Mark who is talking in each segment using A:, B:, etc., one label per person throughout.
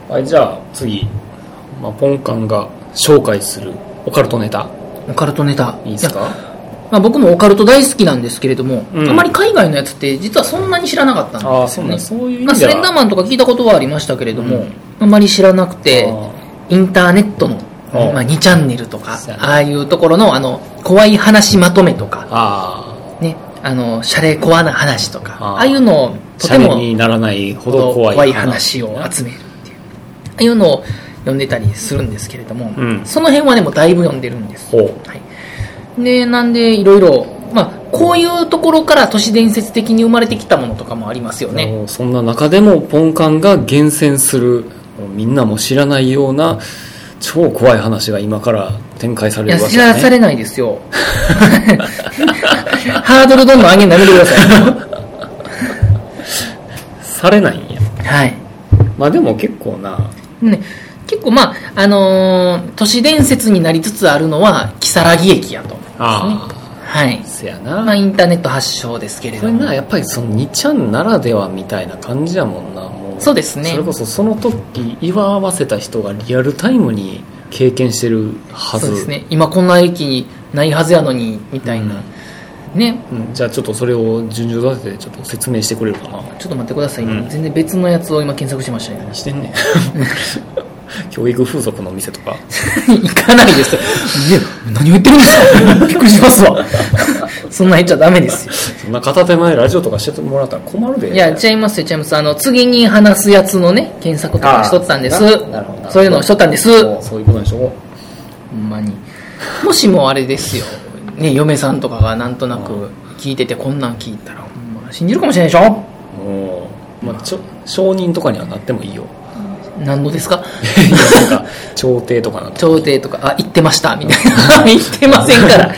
A: はい、じゃあ次、ポンカンが紹介するオカルトネタ。
B: オカルトネタ
A: いいですか？
B: 僕もオカルト大好きなんですけれども、あまり海外のやつって実はそんなに知らなかったんですよね。
A: そういう意味では
B: スレンダーマンとか聞いたことはありましたけれども、あまり知らなくて、インターネットの、2チャンネルとか、ああいうところの怖い話まとめとか、ね、シャレコアな話とか、ああいうのをとても
A: シャレにならないほど
B: 怖い話を集めるっていう、ああいうのを読んでたりするんですけれども、その辺はでもだいぶ読んでるんです。はい、でなんでいろいろこういうところから都市伝説的に生まれてきたものとかもありますよね。
A: そんな中でもポンカンが厳選するみんなも知らないような超怖い話が今から展開されるわけですね。
B: 知らされないですよハードルどんどん上げるのやめてください
A: されないんや。
B: はい。
A: でも結構な、
B: ね、結構都市伝説になりつつあるのは如月駅やと思うんですね。はい。
A: せやな。
B: インターネット発祥ですけれども、
A: これやっぱりその2ちゃんならではみたいな感じやもんな。もう
B: そうですね。
A: それこそその時祝わせた人がリアルタイムに経験してるはず。
B: そうですね。今こんな駅にないはずやのにみたいな、ね。
A: じゃあちょっとそれを順序立ててちょっと説明してくれるかな。
B: ちょっと待ってください、全然別のやつを今検索しましたね。
A: 何してんねん教育風俗の店とか
B: 行かないですよ。何を言ってるんですかびっくりしますわそんな言っちゃダメですよ。
A: そんな片手前ラジオとかしてもらったら困るで。
B: いや、ちゃいます。次に話すやつのね検索とかしとったんです。そういうのをしとったんです。
A: そういうことでしょ。ほ
B: んまにもしもあれですよね、嫁さんとかがなんとなく聞いててこんなん聞いたらほんま信じるかもしれないでしょ。
A: 証人とかにはなってもいいよ。
B: 何度ですか
A: なんか調停とかな。
B: 調停とか言ってましたみたいな言ってませんから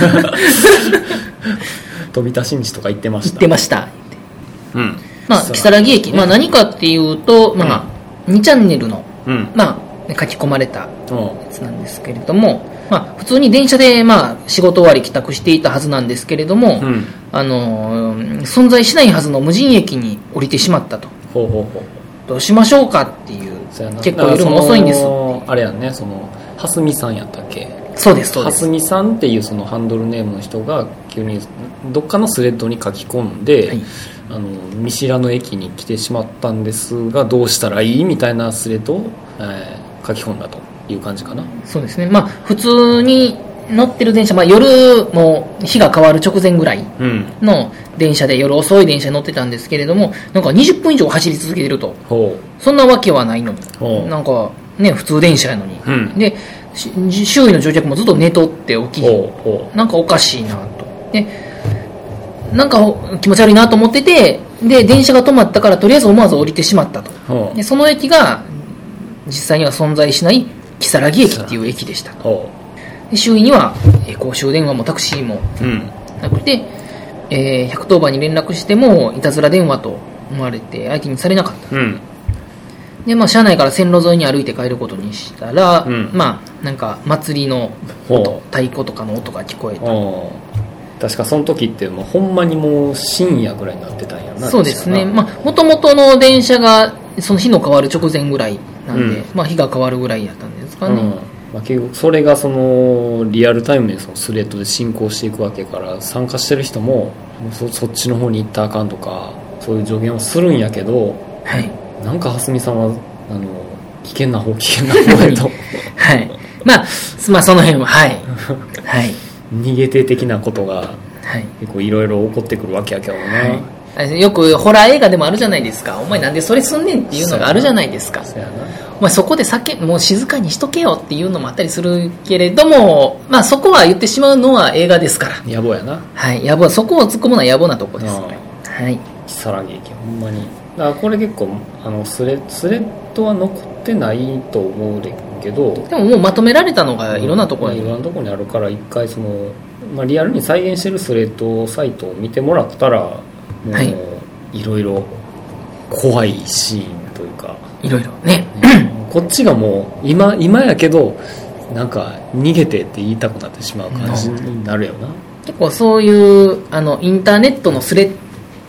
A: 飛田真嗣とか言ってました。
B: 言ってました。如月駅、何かっていうと、2チャンネルの、書き込まれたやつなんですけれども、普通に電車で仕事終わり帰宅していたはずなんですけれども、存在しないはずの無人駅に降りてしまったと。どうしましょうかっていう、結構夜も遅いんです。
A: あれやんね、蓮見さんやったっけ。
B: そうですそうです。
A: 蓮見さんっていうそのハンドルネームの人が急にどっかのスレッドに書き込んで、見知らぬ駅に来てしまったんですがどうしたらいいみたいなスレッドを、書き込んだという感じかな。
B: そうですね。普通に乗ってる電車、夜も日が変わる直前ぐらいの電車で、夜遅い電車に乗ってたんですけれども、なんか20分以上走り続けてると。そんなわけはないのに、なんかね普通電車やのに、で周囲の乗客もずっと寝とって起き、なんかおかしいなと。でなんか気持ち悪いなと思ってて、で電車が止まったからとりあえず思わず降りてしまったと。でその駅が実際には存在しない如月駅っていう駅でしたと。で周囲には公衆電話もタクシーもなくて、110番に連絡してもいたずら電話と思われて相手にされなかった、で車内から線路沿いに歩いて帰ることにしたら、なんか祭りの音、太鼓とかの音が聞こえた。
A: 確かその時ってほんまにもう深夜ぐらいになってたんやな。
B: そうですね。もともとの電車がその日の変わる直前ぐらいなんで、日が変わるぐらいやったんですかね。
A: 結局それがそのリアルタイムでそのスレッドで進行していくわけから参加してる人もそっちの方に行ったらあかんとかそういう助言をするんやけど、なんか蓮見さんは危険な方へと
B: その辺は
A: 逃げ手的なことが結構いろいろ起こってくるわけやけどね。
B: よくホラー映画でもあるじゃないですか。お前なんでそれすんねんっていうのがあるじゃないですか。お前そこでもう静かにしとけよっていうのもあったりするけれども、そこは言ってしまうのは映画ですから。
A: 野暮やな。
B: 野暮。そこを突っ込むのは野暮なとこです。
A: 如月駅ほんまに。だからこれ結構スレッドは残ってないと思うけど、
B: でももうまとめられたのがいろんなところに、
A: いろんなところにあるから一回リアルに再現してるスレッドサイトを見てもらったらもういろいろ怖いシーンというか
B: いろいろね
A: こっちがもう今やけどなんか逃げてって言いたくなってしまう感じになるよな。
B: 結構そういうインターネットのスレッ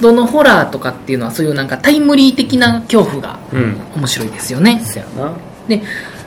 B: ドのホラーとかっていうのはそういうなんかタイムリー的な恐怖が面白いですよね。
A: そやな。
B: で、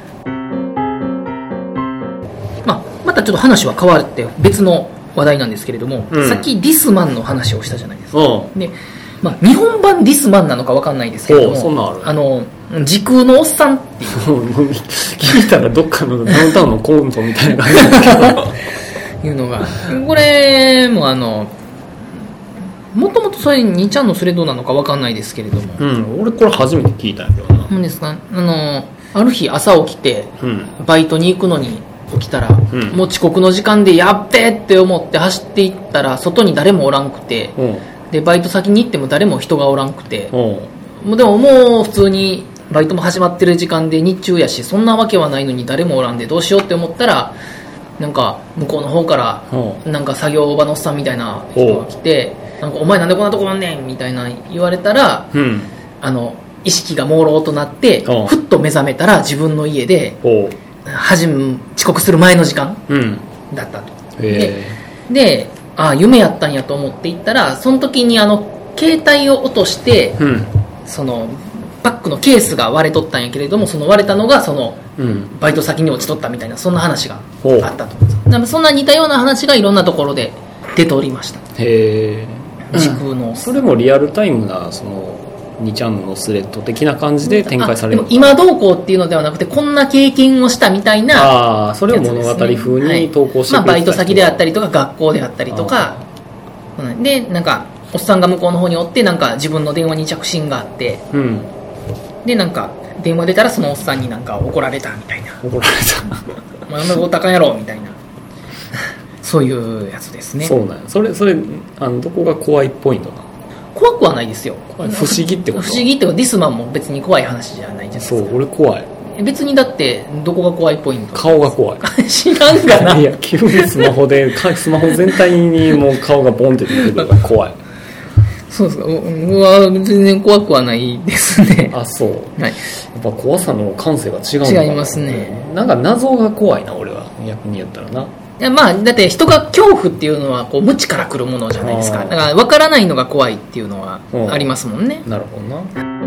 B: またちょっと話は変わって別の話題なんですけれども、さっきディスマンの話をしたじゃないですか。で、日本版ディスマンなのか分かんないですけれども、
A: そんなんある？
B: 時空のおっさんっていう
A: 聞いたらどっかのダウンタウンのコントみたいな感じだ
B: けどいうのが、これももともとそれ2ちゃんのスレッドなのか分かんないですけれども、
A: 俺これ初めて聞いたんやけどな。
B: 何ですか、ある日朝起きて、バイトに行くのに起きたら、もう遅刻の時間でやっべーって思って走っていったら外に誰もおらんくて、でバイト先に行っても誰も人がおらんくて、でももう普通にバイトも始まってる時間で日中やし、そんなわけはないのに誰もおらんでどうしようって思ったら、なんか向こうの方からなんか作業場のおっさんみたいな人が来て、なんかお前なんでこんなとこなんねんみたいな言われたら、意識が朦朧となってふっと目覚めたら自分の家で遅刻する前の時間だったと。で、夢やったんやと思って行ったら、その時に携帯を落として、そのバッグのケースが割れとったんやけれども、その割れたのがそのバイト先に落ちとったみたいな、そんな話があったと。そんな似たような話がいろんなところで出ておりました。
A: へー。
B: 時空の
A: それもリアルタイムなその2ちゃんのスレッド的な感じで展開される。
B: でも今どうこうっていうのではなくて、こんな経験をしたみたいな、
A: それを物語風に投稿してくれた、
B: バイト先であったりとか学校であったりとかで、なんかおっさんが向こうの方におって、なんか自分の電話に着信があって、でなんか電話出たらそのおっさんになんか怒られたみたいな、
A: 怒られた
B: お前の高やろみたいなそういうやつですね。
A: そうなんや。それどこが怖いポイントなの？
B: 怖くはないですよ。
A: 不思議ってこと？
B: 不思議ってこと。ディスマンも別に怖い話じゃないじゃないですか。
A: そう、俺怖い。
B: 別にだってどこが怖いポイント？
A: 顔が怖い。
B: 知らんがな。
A: いや、急にスマホ全体にもう顔がボンって出てくるから怖い。
B: そうですか。僕は全然怖くはないですね。
A: そう。
B: はい。
A: やっぱ怖さの感性が違うのかな。
B: 違いますね。
A: なんか謎が怖いな、俺は。逆に言ったらな。
B: いや、だって人が恐怖っていうのはこう無知から来るものじゃないですか。だから分からないのが怖いっていうのはありますもんね。
A: なるほどな。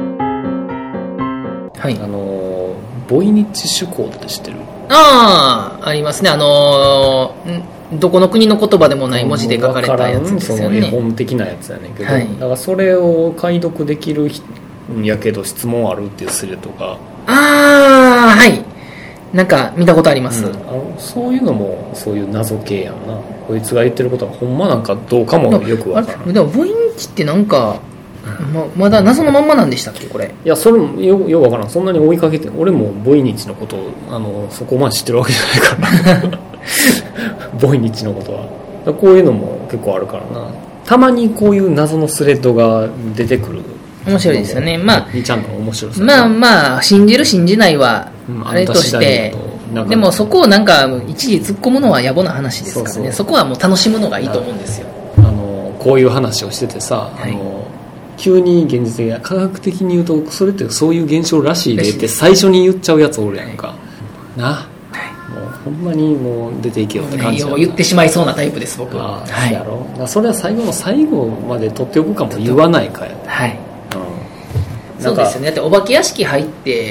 B: はい。
A: ボイニッチ手法って知ってる？
B: ありますね。どこの国の言葉でもない文字で書かれたやつですよね。
A: その絵本的なやつやねんけど、
B: はい、
A: だからそれを解読できるんやけど質問あるっていうスレとか。
B: はい。なんか見たことあります、
A: そういうのもそういう謎系やんな。こいつが言ってることはほんまなんかどうかもよくわからん。
B: でもボイニッチってなんかまだ謎のまんまなんでしたっけこれ？
A: いや、それもよくわからん。そんなに追いかけて、俺もボイニッチのことをそこまで知ってるわけじゃないからボイニッチのことはこういうのも結構あるからな。たまにこういう謎のスレッドが出てくる。
B: 面白いですよね。
A: ちゃんと面白さ。
B: 信じる信じないはあれとして、でもそこをなんか一時突っ込むのは野暮な話ですからね。そこはもう楽しむのがいいと思うんですよ。
A: こういう話をしててさ、急に現実的科学的に言うとそれってそういう現象らしいでって最初に言っちゃうやつおるやんか、な。もうほんまにもう出ていけよって感じ。
B: 言ってしまいそうなタイプです僕は。
A: はい、やろ。それは最後の最後まで取っておくかも言わないかや。
B: はい。そうですよね。だってお化け屋敷入って、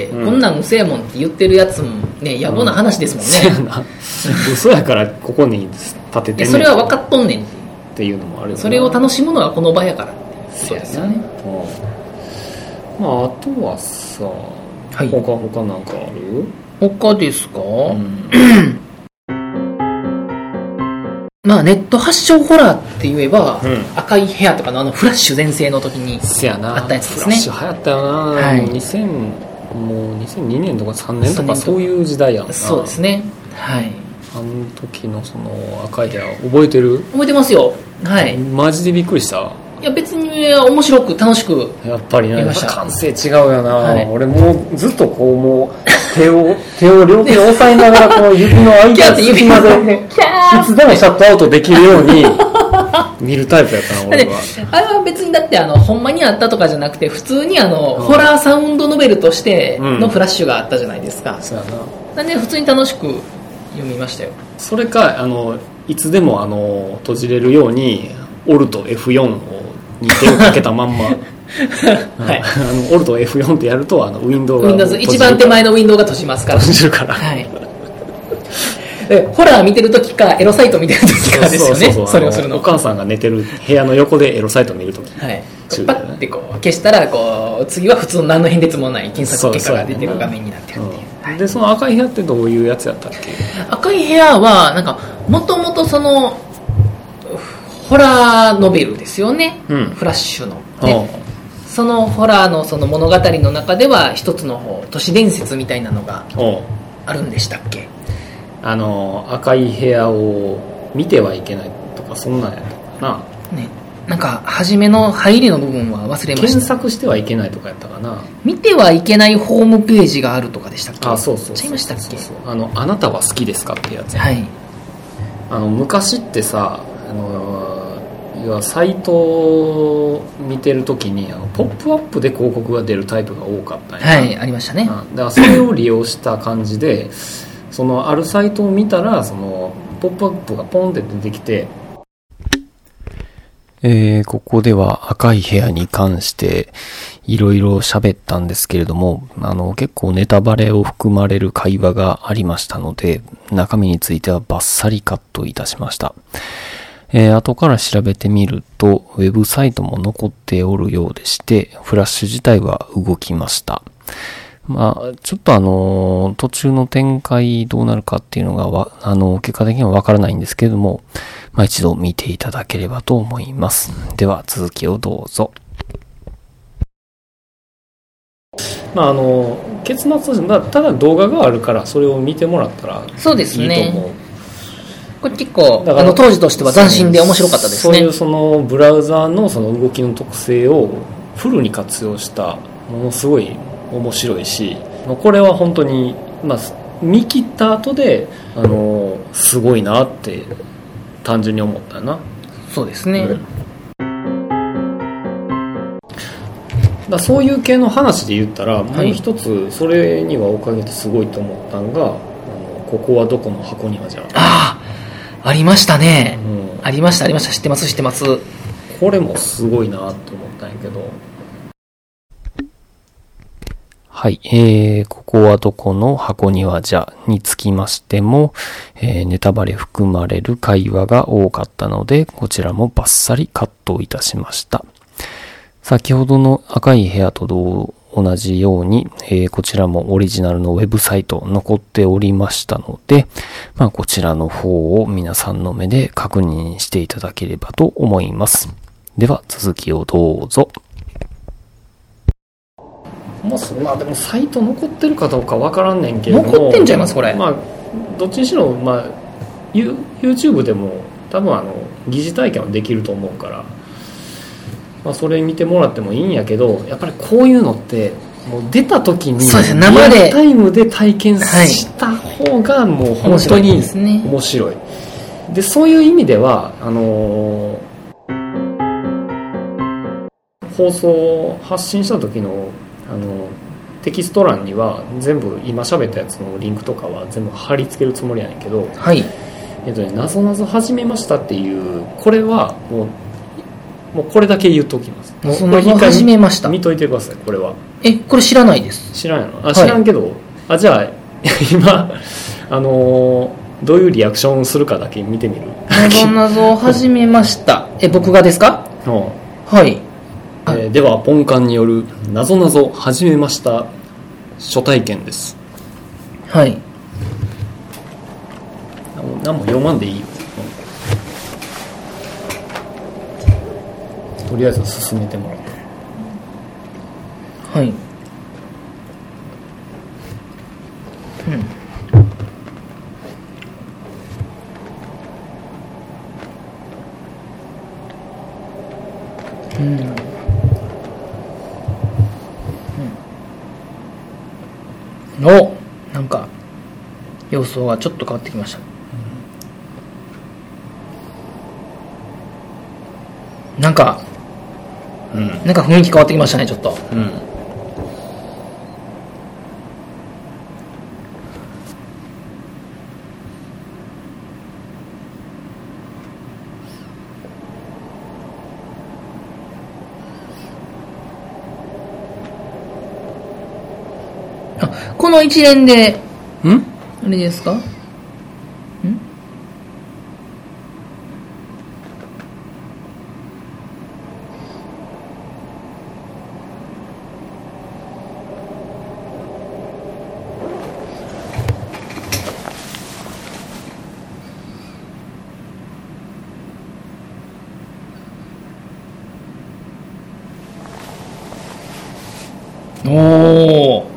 B: こんなんうせえもんって言ってるやつもね、野暮な話ですもんね。
A: 嘘やからここに立ててんねん。
B: それは分かっとんねん
A: っていうのもあるよね。
B: それを楽しむのはこの場やからってことですよね。
A: あとはさ、他なんかある？
B: 他ですか？ネット発祥ホラーって言えば、赤い部屋とかのフラッシュ全盛の時にあったやつですね。
A: フラッシュ流行ったよな。もう2002年とか3年とかそういう時代やんな。
B: そうですね。はい。
A: あの時のその赤い部屋覚えてる？
B: 覚えてますよ。はい。
A: マジでびっくりした。
B: いや別に面白く楽しく
A: やっぱりね、感性違うよな、俺もうずっとこうもう手を両手で押さえながらこう指の間に隙間でいつでもシャットアウトできるように見るタイプやったな俺は。
B: あれは別にだってほんまにあったとかじゃなくて普通にホラーサウンドノベルとしてのフラッシュがあったじゃないですか、
A: そうやな。
B: なんで普通に楽しく読みましたよ。
A: それかいつでも閉じれるようにオルト F4 をに手をかけたまんまはい、オルト F4 ってやるとウィンドウが
B: Windows 一番手前のウィンドウが閉じますから
A: 閉じるから、
B: はい、ホラー見てるときかエロサイト見てるときかですよね。それをするの
A: お母さんが寝てる部屋の横でエロサイト見るとき、
B: はい、パッてこう消したら次は普通の何の変哲もない検索結果が出てる画面になってるっていう、
A: はい、でその赤い部屋ってどういうやつやったっけ？
B: 赤い部屋はなんかもともとそのホラーノベルですよね、フラッシュの、ね、そのホラーのその物語の中では一つの都市伝説みたいなのがあるんでしたっけ？
A: 赤い部屋を見てはいけないとかそんなんやったかな、
B: ね、なんか初めの入りの部分は忘れました。
A: 検索してはいけないとかやったかな。
B: 見てはいけないホームページがあるとかでしたっけ？
A: そうそうそうそう。
B: ちゃいましたっけ？
A: あなたは好きですかってやつ、
B: はい、
A: 昔ってさサイトを見てるときにポップアップで広告が出るタイプが多かったんや。
B: はい、ありましたね。
A: だからそれを利用した感じでそのあるサイトを見たらそのポップアップがポンって出てきて、ここでは赤い部屋に関していろいろ喋ったんですけれども、結構ネタバレを含まれる会話がありましたので、中身についてはバッサリカットいたしました。後から調べてみると、ウェブサイトも残っておるようでして、フラッシュ自体は動きました。ちょっと途中の展開どうなるかっていうのが結果的にはわからないんですけれども、一度見ていただければと思います。では続きをどうぞ。結末として、ただ動画があるからそれを見てもらったらいいと思う。
B: そうですね。これ結構当時としては斬新で面白かったですね。
A: そういうそのブラウザーのその動きの特性をフルに活用したものすごい面白いし、これは本当に、見切った後ですごいなって単純に思ったな。
B: そうですね、
A: そういう系の話で言ったら、もう一つそれにはおかげですごいと思ったのが、ここはどこの箱庭じゃ。
B: ありましたね、ありました知ってます
A: これもすごいなと思ったんやけど、はい、ここはどこの箱庭じゃにつきましても、ネタバレ含まれる会話が多かったので、こちらもバッサリカットいたしました。先ほどの赤い部屋と同じように、こちらもオリジナルのウェブサイト残っておりましたので、こちらの方を皆さんの目で確認していただければと思います。では続きをどうぞ。でもサイト残ってるかどうかわからんねんけども、
B: 残ってんちゃいますこれ。
A: どっちにしろ、YouTube でも多分疑似体験はできると思うから、それ見てもらってもいいんやけど、やっぱりこういうのってもう出た時に
B: 生で
A: タイムで体験した方がもう本当に面白い。でそういう意味では放送発信した時のテキスト欄には全部今喋ったやつのリンクとかは全部貼り付けるつもりやねんけど、
B: はい、
A: なぞなぞ始めましたっていうこれはもうこれだけ言っときます。
B: なぞなぞ始めました。
A: 見といてください。これは
B: これ知らないです。
A: 知らんやろ。知らんけど、じゃあ今どういうリアクションするかだけ見てみる。
B: なぞなぞ始めました僕がですか？はい。
A: ではポンカンによるなぞなぞ始めました初体験です。
B: はい。
A: 何も読まんでいいよ、とりあえず進めてもらって。
B: はい。なんか様相がちょっと変わってきました、なんか雰囲気変わってきましたね、ちょっと。 この一連であれですか？おー。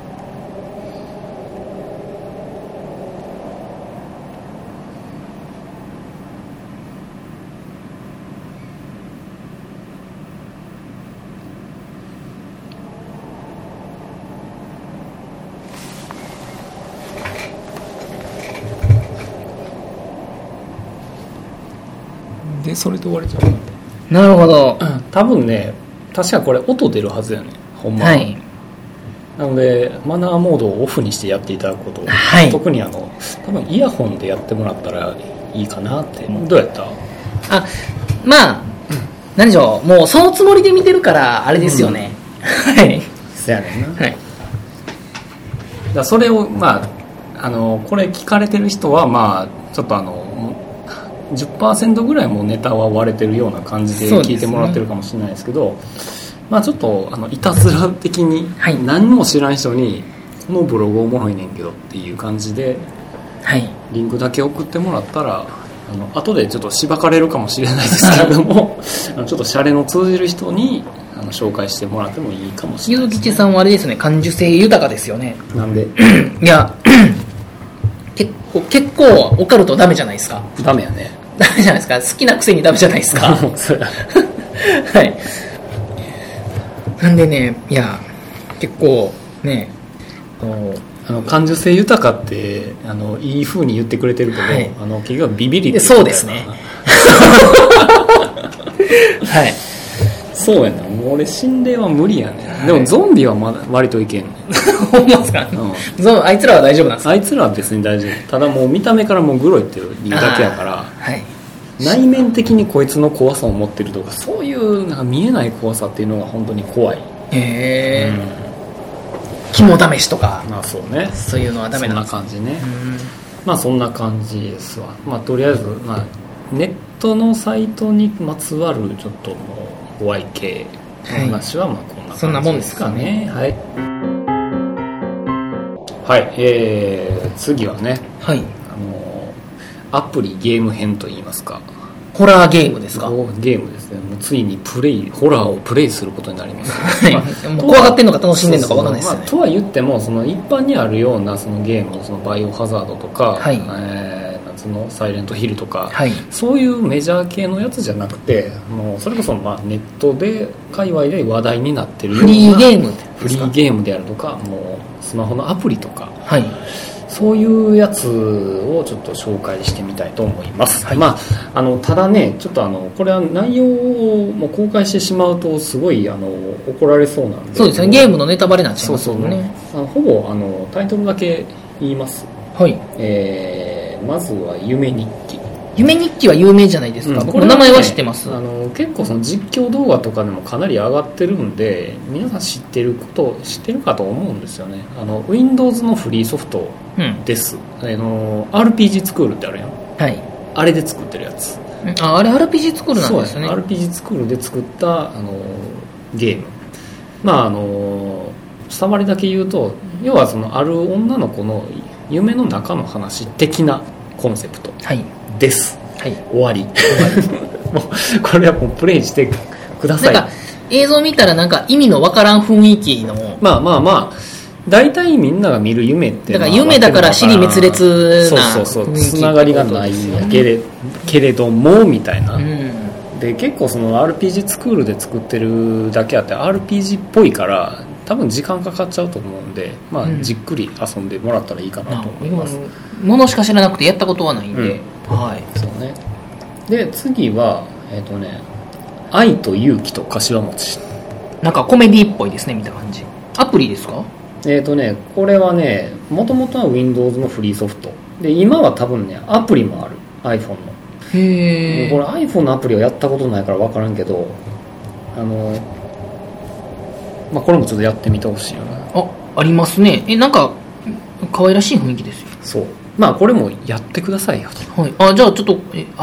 A: でそれで終わりじゃん。
B: なるほど。
A: 多分ね、確かこれ音出るはずやね、ほんまは。はい。なのでマナーモードをオフにしてやっていただくこと、はい、特に多分イヤホンでやってもらったらいいかなって。どうやった？
B: まあ、何でしょう、もうそのつもりで見てるからあれですよね。はい。
A: そやねんな。はい。だそれをまあこれ聞かれてる人はまあちょっと10% ぐらいもネタは割れてるような感じで聞いてもらってるかもしれないですけど、まあちょっといたずら的に何も知らん人にこのブログおもろいねんけどっていう感じでリンクだけ送ってもらったら後でちょっとしばかれるかもしれないですけれどもちょっとシャレの通じる人に紹介してもらってもいいかもしれないですね。
B: ゆずきちさんはあれですね、感受性豊かですよね。
A: なんで
B: いや結構オカルトダメじゃないですか。
A: ダメやね。
B: ダメじゃないですか。好きなくせにダメじゃないですか。はい。なんでね、いや結構ね、
A: 感受性豊かっていい風に言ってくれてるけど、はい、結局ビビリって
B: そうですね。はい。
A: そうやな、もう俺心霊は無理やね、はい、でもゾンビはまだ割といけんね。
B: ほんまですか？あいつらは大丈夫なんですか？
A: あいつらは別に大丈夫。ただもう見た目からもうグロいっていうだけやから、はい、内面的にこいつの怖さを持ってるとか、そういうなんか見えない怖さっていうのが本当に怖い。
B: へー、肝試しとか、
A: まあそうね、
B: そういうのはダメなんです。
A: そんな感じね。まあそんな感じですわ。まあとりあえず、まあ、ネットのサイトにまつわるちょっともう怖い系の話はまあこんな感じですかね。はい。はい、次はね、はい、アプリゲーム編といいますか、
B: ホラーゲームですか？
A: ゲームですね。もうついにホラーをプレイすることになります、
B: はい。もう怖がってんのか楽しんでんのか分かんないですよね。
A: とは言っても、その一般にあるようなそのゲーム、そのバイオハザードとか、はい、夏のサイレントヒルとか、はい、そういうメジャー系のやつじゃなくて、もうそれこそまあネットで界隈で話題になってるような
B: フリー
A: ゲームであるとか、もうスマホのアプリとか、はい、そういうやつをちょっと紹介してみたいと思います、はい。まあ、ただね、ちょっとこれは内容をもう公開してしまうとすごい怒られそうなんで。
B: そうですね、ゲームのネタバレになっちゃいますもんね。
A: ほぼタイトルだけ言います。はい。まずは夢日記。
B: 夢日記は有名じゃないですか、僕の名前は知ってます。
A: 結構その実況動画とかでもかなり上がってるんで、皆さん知ってるかと思うんですよね。Windows のフリーソフトです、RPG スクールってあるやん、はい、あれで作ってるやつ。
B: あれ RPG スクールなんですね。
A: そうです。RPG スクールで作ったゲーム。まあ伝わりだけ言うと、要はそのある女の子の夢の中の話的なコンセプトです、はい、終わり。もうこれはもうプレイしてください。
B: なんか映像見たらなんか意味のわからん雰囲気の、
A: まあ大体みんなが見る夢って
B: だから夢だから死に滅裂な
A: そうつながりがないんやけれどもみたいな、で結構その RPG スクールで作ってるだけあって RPG っぽいから多分時間かかっちゃうと思うんで、まあ、じっくり遊んでもらったらいいかなと思います。
B: ものしか知らなくてやったことはないんで、はい。
A: そうね。で次は愛と勇気と柏餅。
B: なんかコメディっぽいですね、見た感じ。アプリですか？
A: これはね、もともとは Windows のフリーソフトで、今は多分ねアプリもある iPhone の。へえ。これ iPhone のアプリはやったことないから分からんけど、まあこれもちょっとやってみてほしいよな。
B: ありますね。なんか可愛らしい雰囲気ですよ。
A: そう、まあこれもやってくださいよ。
B: はい。じゃあちょっと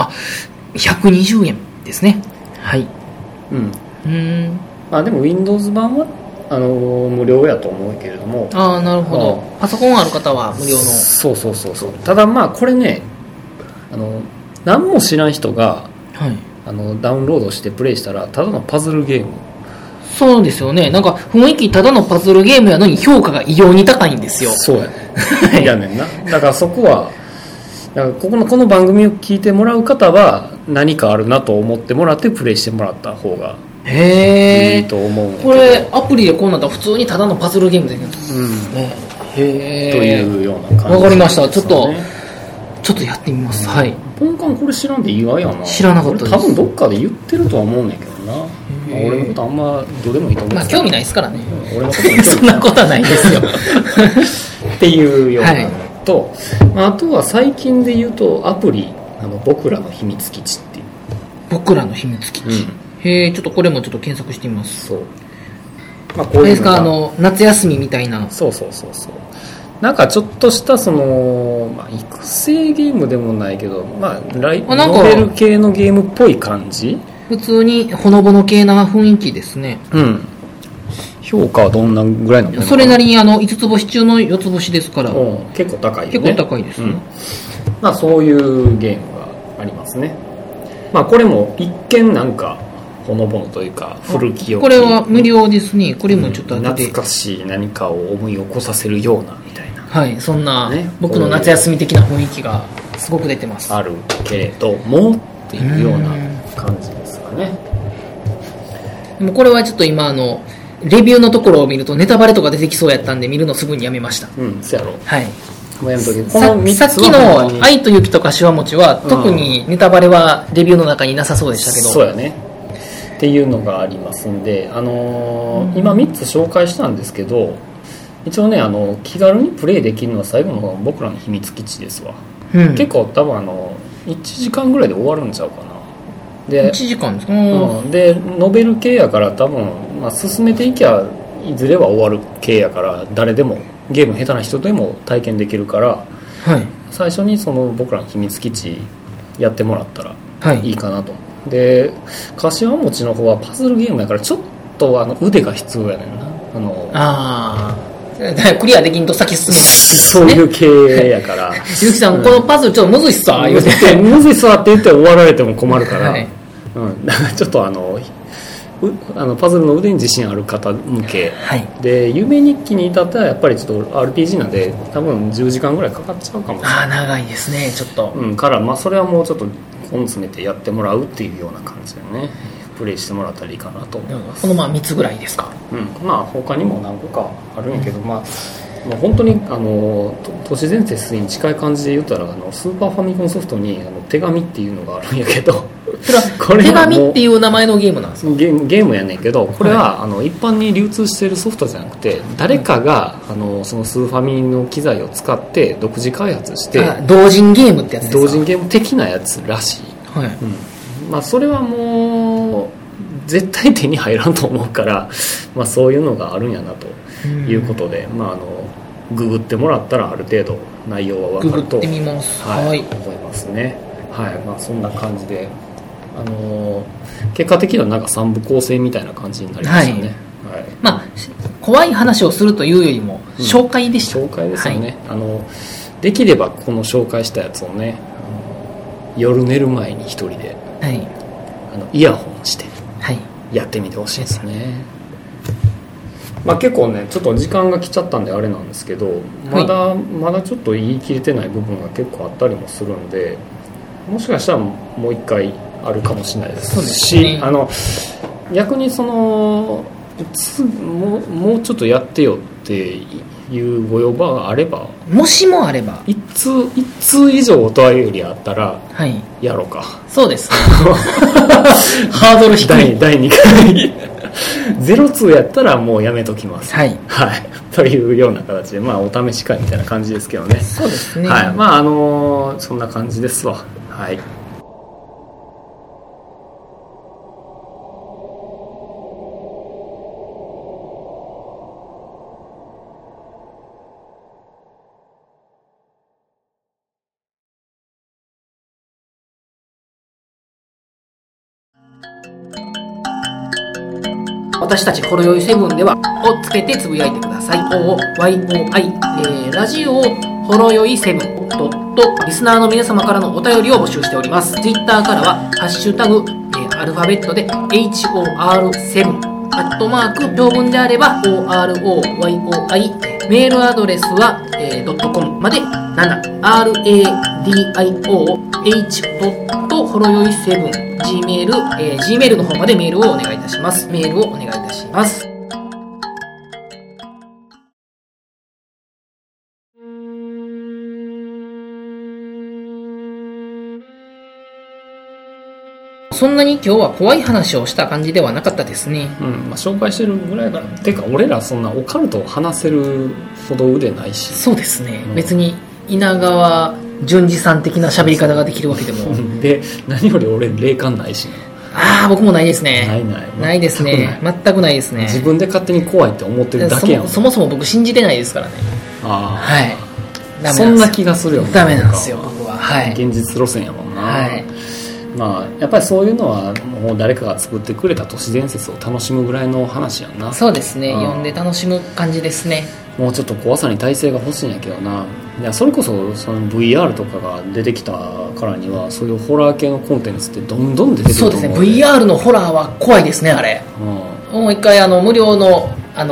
B: 120円ですね。はい。
A: まあでも Windows 版は無料やと思うけれども。
B: なるほど。パソコンある方は無料の。
A: そう。ただまあこれね、何も知らん人が、はい、ダウンロードしてプレイしたらただのパズルゲーム。
B: そうですよね。なんか雰囲気ただのパズルゲームやのに評価が異様に高いんですよ。
A: そうやね。やねんな。だからそこはだからこの番組を聞いてもらう方は何かあるなと思ってもらってプレイしてもらった方がいいと思う。
B: これアプリでこうなったら普通にただのパズルゲームできるんです、
A: というような感じです、ね。
B: わかりました。ちょっとやってみます。はい。
A: ポンカンこれ知らんで意外やな。
B: 知らなかったです。
A: 多分どっかで言ってるとは思うねんけどな。まあ、俺のことあんまどうでもいいと思う。
B: まあ興味ないですからね。
A: 俺のことも
B: そんなことはないですよ。
A: っていうようなのと、はい、あとは最近で言うとアプリ僕らの秘密基地っていう。
B: 僕らの秘密基地。ちょっとこれもちょっと検索してみます。
A: そう。
B: まあこういうですか夏休みみたいな。
A: そう。なんかちょっとした育成ゲームでもないけど、ノベル系のゲームっぽい感じ。
B: 普通にほのぼの系な雰囲気ですね。
A: 評価はどんなぐらいなのかな。
B: それなりに5つ星中の4つ星ですから、
A: 結構高いよね。
B: 結構高いですね。
A: そういうゲームがありますね。これも一見なんかほのぼのというか古き良き。
B: これは無料ですね。これもちょっと
A: 懐かしい何かを思い起こさせるようなみたいな。
B: はい、そんな、僕の夏休み的な雰囲気がすごく出てます。
A: あるけれどもっていうような感じですかね。
B: でもこれはちょっと今レビューのところを見るとネタバレとか出てきそうやったんで見るのすぐにやめました。
A: そうやろ。
B: はい。
A: さ
B: っきの愛と雪とかしわもちは特にネタバレはレビューの中になさそうでしたけど。
A: そうやね。っていうのがありますんで、今3つ紹介したんですけど、一応ね気軽にプレイできるのは最後の僕らの秘密基地ですわ。結構多分1時間ぐらいで終わるんちゃうかな。
B: で1時間ですか。
A: でノベル系やから多分、進めていきゃいずれは終わる系やから誰でもゲーム下手な人でも体験できるから、最初にその僕らの秘密基地やってもらったらいいかなと。で柏餅の方はパズルゲームやからちょっと腕が必要やねんな。
B: クリアできんと先進めない、
A: そういう系やから
B: ゆきさん、このパズルちょっとむずいっすわ言うて
A: むずいっすわって言って終わられても困るから、だからちょっとパズルの腕に自信ある方向け、で夢日記に至ってはやっぱりちょっと RPG なんで多分10時間ぐらいかかっちゃうかもしれない。
B: 長いですねちょっと。
A: からそれはもうちょっと根詰めてやってもらうっていうような感じでねプレイしてもらったらいいかなと思います。
B: この3つぐらいですか。
A: 他にも何個かあるんやけど、本当に都市伝説に近い感じで言ったらスーパーファミコンソフトに手紙っていうのがあるんやけど
B: それはこれ手紙っていう名前のゲームなんですか。
A: ゲームやねんけどこれは、一般に流通しているソフトじゃなくて誰かが、そのスーファミの機材を使って独自開発して
B: 同人ゲームってやつですか。
A: 同人ゲーム的なやつらしい。それはもう絶対手に入らんと思うから、そういうのがあるんやなということで、ググってもらったらある程度内容は分かると
B: ググってみます、
A: 思いますね。そんな感じで、結果的にはなんか3部構成みたいな感じになりましたね。
B: 怖い話をするというよりも紹介でした。
A: 紹介ですよね。できればこの紹介したやつをね夜寝る前に一人で、イヤホンしてやってみてほしいですね。結構ねちょっと時間が来ちゃったんであれなんですけど、まだちょっと言い切れてない部分が結構あったりもするんで、もしかしたらもう一回あるかもしれないですし、逆にもうちょっとやってよっていうご要望があれば、
B: もしもあれば
A: 一通以上お便りあったらやろうか。
B: そうですハードル低い。
A: 第2回0通やったらもうやめときます。というような形でお試し会みたいな感じですけどね。
B: そうですね。
A: そんな感じですわ。
B: 私たちほろよい7ではをつけてつぶやいてください。OYOI、ラジオほろよい7リスナーの皆様からのお便りを募集しております。ツイッターからはハッシュタグ、アルファベットで HOR7 長文であれば OROYOI、メールアドレスは、.com までRADIOH ほろよい7 Gmail の方までメールをお願いいたします。そんなに今日は怖い話をした感じではなかったですね。
A: 紹介してるぐらいから。てか俺らそんなオカルトを話せるほど腕ないし。
B: そうですね、別に稲川淳二さん的な喋り方ができるわけでも
A: で、何より俺霊感ないし
B: な。僕もないですね。
A: ない
B: ですね。全くないですね。
A: 自分で勝手に怖いって思ってるだけやん。
B: そもそも僕信じてないですからね。
A: はい。そんな気がするよね。
B: ダメなんですよ僕は。
A: 現実路線やもんな。やっぱりそういうのはもう誰かが作ってくれた都市伝説を楽しむぐらいの話やんな。
B: そうですね、読んで楽しむ感じですね。
A: もうちょっと怖さに耐性が欲しいんやけどな。いやそれこそその VR とかが出てきたからにはそういうホラー系のコンテンツってどんどん出てくると思う。
B: そうですね、 VR のホラーは怖いですねあれ。もう一回無料の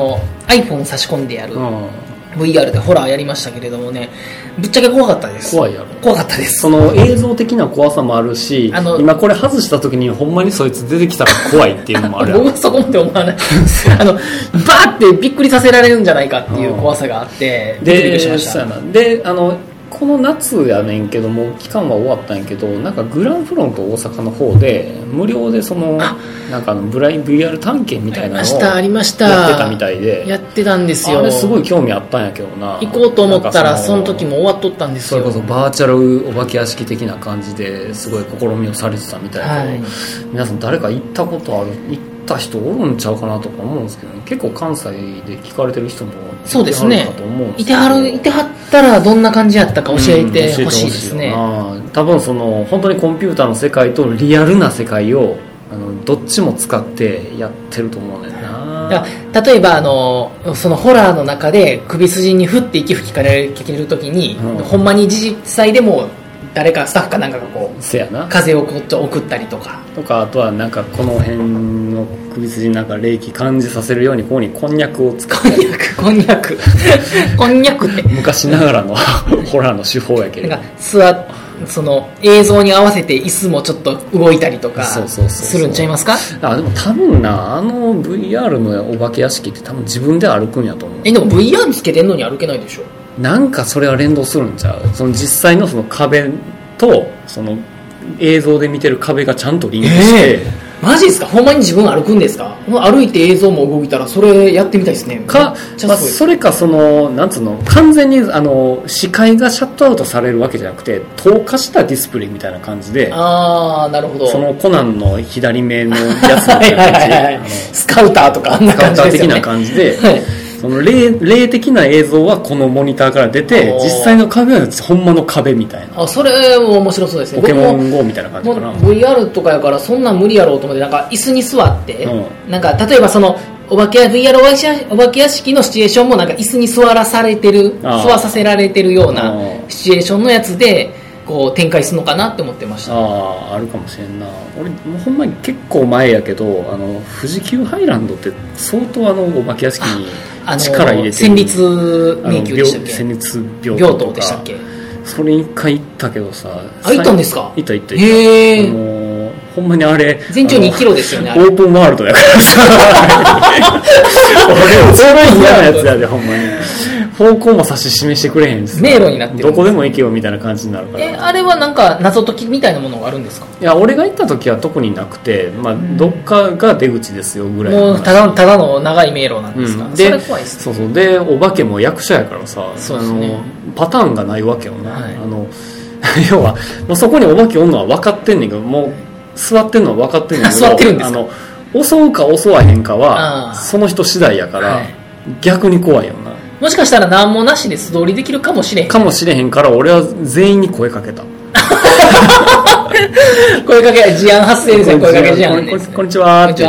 B: iPhone 差し込んでやる、VR でホラーやりましたけれどもね、ぶっちゃけ怖かったです。
A: 怖いやろ。
B: 怖かったです。
A: その映像的な怖さもあるし、今これ外した時にほんまにそいつ出てきたら怖いっていうのもある。
B: 僕はそこまで思わないバーってびっくりさせられるんじゃないかっていう怖さがあって、びっくりしました。
A: でこの夏やねんけども期間は終わったんやけど、なんかグランフロント大阪の方で無料でそのなんかVR 探検みたいなのをやってたみたいで、
B: やってたんですよ。
A: あれすごい興味あったんやけどな。
B: 行こうと思ったらその時も終わっとったんですよ。
A: それこそバーチャルお化け屋敷的な感じですごい試みをされてたみたいだけど、皆さん誰か行ったことある、行った人おるんちゃうかなとか思うんですけど、ね、結構関西で聞かれてる人も
B: そうですね、
A: かと思うんです
B: いてはったらどんな感じやったか教えてほしいですね。
A: 多分その本当にコンピューターの世界とリアルな世界をどっちも使ってやってると思うねんな。
B: 例えばそのホラーの中で首筋にふって息吹きかけるときに、ほんまに実際でも誰かスタッフかなんかがこう
A: せやな
B: 風を送ったりとか
A: あとはなんかこの辺の首筋になんか霊気感じさせるようにここにこんにゃくを使って
B: こんにゃくって
A: 昔ながらのホラーの手法やけど、
B: なんかその映像に合わせて椅子もちょっと動いたりとかするんちゃいますか。
A: でも多分なVR のお化け屋敷って多分自分で歩くんやと思う。
B: でも VR つけてんのに歩けないでしょ。
A: なんかそれは連動するんちゃう。その実際のその壁とその映像で見てる壁がちゃんとリンクして、
B: マジですか。ほんまに自分歩くんですか。歩いて映像も動いたらそれやってみたいですね。
A: それかそのなんつうの、完全に視界がシャットアウトされるわけじゃなくて透過したディスプレイみたいな感じで、
B: なるほど。
A: そのコナンの左目のやつみたいな感じ
B: スカウターとかあんな感じですよね。
A: スカウター的な感じで、その霊的な映像はこのモニターから出て、実際の壁はほんまの壁みたいな。
B: それも面白そうですね。
A: ポケモン GO みたいな感じかな。
B: VR とかやからそんなん無理やろうと思って、なんか椅子に座って、なんか例えばそのVR お化け屋敷のシチュエーションもなんか椅子に座らさせられてるようなシチュエーションのやつでこう展開するのかなって思ってました。
A: あるかもしれんな。俺もうほんまに結構前やけど富士急ハイランドって相当お化け屋敷に力入れて
B: 戦慄迷宮でしたっけ。
A: 戦慄病
B: 棟でしたっけ。
A: それ一回行ったけどさ。
B: 行ったんですか。
A: 行った
B: へえ。
A: ほんまにあれ
B: 全長2キロですよね。
A: オープンワールドやからさ俺それ嫌なやつやで。ほんまに方向も指し示してくれへんし、
B: 迷路になってる。
A: どこでも行けよみたいな感じになるから。
B: あれはなんか謎解きみたいなものがあるんですか。
A: いや俺が行った時は特になくて、どっかが出口ですよぐらいの。
B: もうただの長い迷路なんですか。
A: で
B: それ怖いですね。
A: そうでお化けも役者やからさ、パターンがないわけよな。要はもうそこにお化けおんのは分かってんねんけど、もう座ってんのは分かってんねんけど
B: 座ってるんですか。
A: 襲うか襲わへんかはその人次第やから、逆に怖いよな。
B: もしかしたら何もなしで素通りできるかもしれへん
A: から俺は全員に声かけた声
B: かけ事案発生ですね。声かけ事案ですね。
A: こんにちはって言って、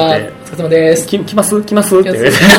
B: お疲れ様です。
A: 来ますって言われて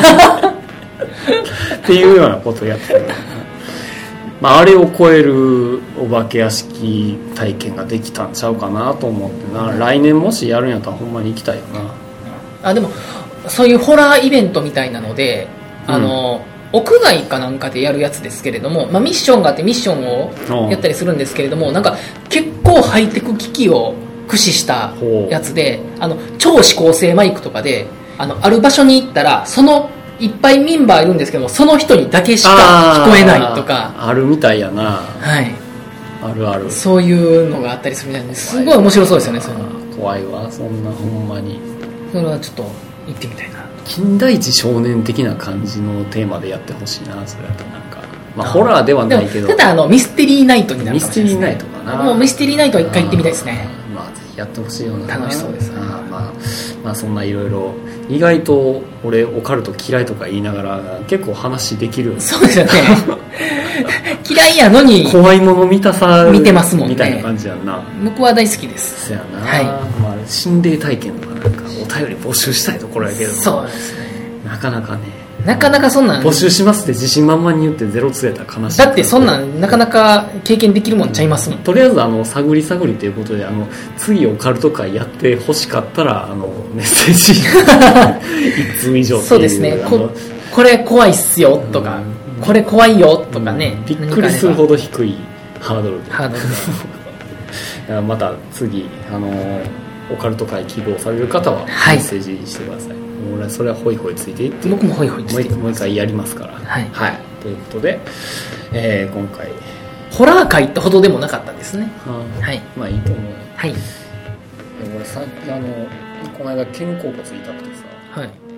A: っていうようなことをやってたまあ、あれを超えるお化け屋敷体験ができたんちゃうかなと思ってな、来年もしやるんやったらほんまに行きたいよな。
B: でもそういうホラーイベントみたいなので、屋外かなんかでやるやつですけれども、ミッションがあってミッションをやったりするんですけれども、なんか結構ハイテク機器を駆使したやつで、超指向性マイクとかである場所に行ったら、そのいっぱいメンバーいるんですけども、その人にだけしか聞こえないとか
A: あるみたいやな。
B: はい、
A: あるある。
B: そういうのがあったりするみたいです。すごい面白そうですよね。そういうの
A: 怖いわ、そんなほんまに。
B: それはちょっと行ってみたいな。
A: 金田一少年的な感じのテーマでやってほしいな。それだとなんか、ホラーではないけど、
B: ただミステリーナイトになるかもしれないですね。
A: ミステリーナイトかな。
B: もうミステリーナイトは一回行ってみたいですね。
A: ぜひやってほしいよな。
B: 楽しそうですね。
A: まあそんないろいろ、意外と俺オカルト嫌いとか言いながら結構話できる。
B: そうですよね嫌いやのに
A: 怖いもの見て
B: ますもんね、
A: みたいな感じやんな。
B: 僕は大好きです。
A: そうやな、はい。心霊体験とかなんかお便り募集したいところやけど、
B: そうですね、
A: なかなかね、
B: なかなかそんなん
A: 募集しますって自信満々に言ってゼロつやったら悲しい。
B: だってそんなんなかなか経験できるもんちゃいますもん。
A: とりあえず探り探りということで、次オカルト会やってほしかったらメッセージ1通以上っていう。
B: そうですね、これ怖いっすよとか、これ怖いよとかね、
A: びっくりするほど低いハードルで
B: だ
A: からまた次オカルト会希望される方はメッセージしてください。俺それはホイホイついていって、
B: 僕もホイホイついて
A: もう一回やりますから。
B: はい、
A: はい、ということで、今回
B: ホラー界ってほどでもなかったですね。はい、
A: まあいいと思う。
B: はい。
A: 俺さこの間肩甲骨痛くてさ、
B: はい、